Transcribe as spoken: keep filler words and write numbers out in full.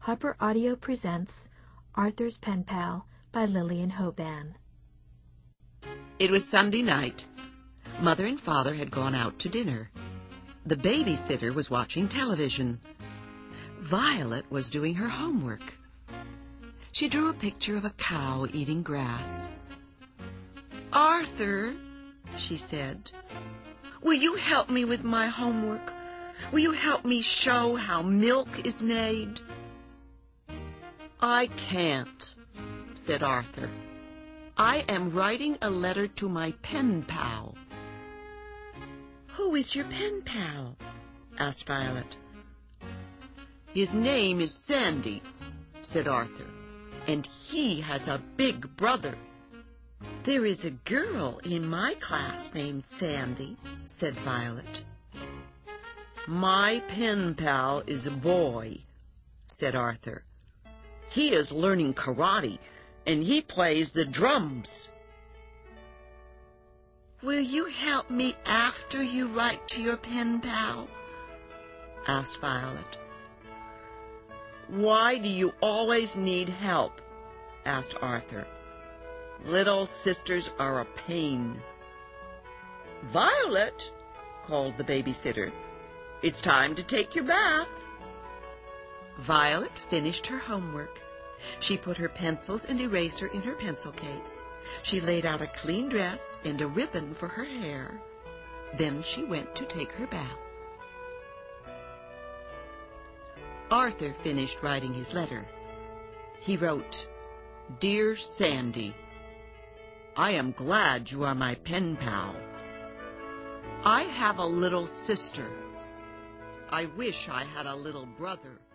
Harper Audio presents Arthur's Pen Pal by Lillian Hoban. It was Sunday night. Mother and Father had gone out to dinner. The babysitter was watching television. Violet was doing her homework. She drew a picture of a cow eating grass. "Arthur," she said, "will you help me with my homework? Will you help me show how milk is made?" "I can't," said Arthur. "I am writing a letter to my pen pal." "Who is your pen pal?" asked Violet. "His name is Sandy," said Arthur, "and he has a big brother." "There is a girl in my class named Sandy," said Violet. "My pen pal is a boy," said Arthur. "He is learning karate, and he plays the drums." "Will you help me after you write to your pen pal?" asked Violet. "Why do you always need help?" asked Arthur. "Little sisters are a pain." "Violet," called the babysitter, "it's time to take your bath." Violet finished her homework. She put her pencils and eraser in her pencil case. She laid out a clean dress and a ribbon for her hair. Then she went to take her bath. Arthur finished writing his letter. He wrote, "Dear Sandy, I am glad you are my pen pal. I have a little sister. I wish I had a little brother."